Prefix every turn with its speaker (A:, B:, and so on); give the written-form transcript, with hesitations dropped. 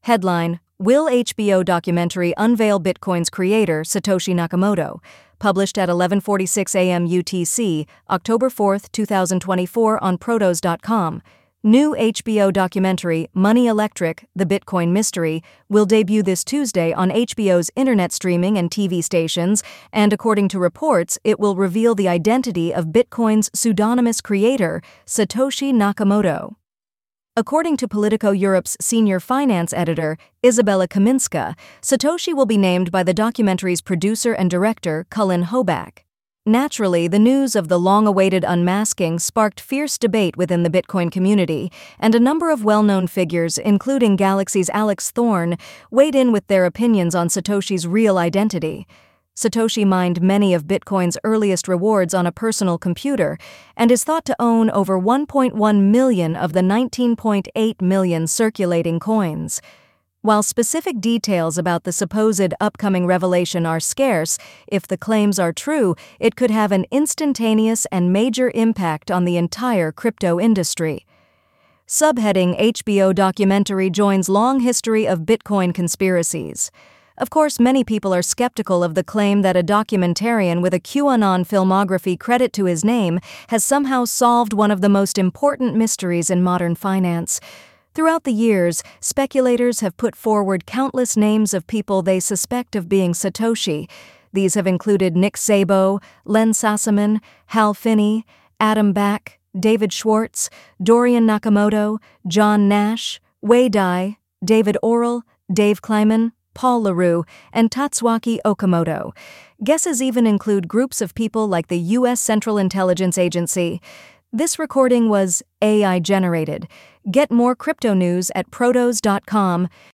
A: Headline: Will HBO documentary unveil Bitcoin's creator, Satoshi Nakamoto? Published at 11:46 a.m. UTC, October 4, 2024 on Protos.com. New HBO documentary, Money Electric: The Bitcoin Mystery, will debut this Tuesday on HBO's internet streaming and TV stations, and according to reports, it will reveal the identity of Bitcoin's pseudonymous creator, Satoshi Nakamoto. According to Politico Europe's senior finance editor, Isabella Kaminska, Satoshi will be named by the documentary's producer and director, Cullen Hoback. Naturally, the news of the long-awaited unmasking sparked fierce debate within the Bitcoin community, and a number of well-known figures, including Galaxy's Alex Thorne, weighed in with their opinions on Satoshi's real identity. Satoshi mined many of Bitcoin's earliest rewards on a personal computer and is thought to own over 1.1 million of the 19.8 million circulating coins. While specific details about the supposed upcoming revelation are scarce, if the claims are true, it could have an instantaneous and major impact on the entire crypto industry. Subheading: HBO documentary joins long history of Bitcoin conspiracies. Of course, many people are skeptical of the claim that a documentarian with a QAnon filmography credit to his name has somehow solved one of the most important mysteries in modern finance. Throughout the years, speculators have put forward countless names of people they suspect of being Satoshi. These have included Nick Szabo, Len Sassaman, Hal Finney, Adam Back, David Schwartz, Dorian Nakamoto, John Nash, Wei Dai, David Orrell, Dave Kleiman, Paul LaRue, and Tatsuaki Okamoto. Guesses even include groups of people like the U.S. Central Intelligence Agency. This recording was AI-generated. Get more crypto news at Protos.com.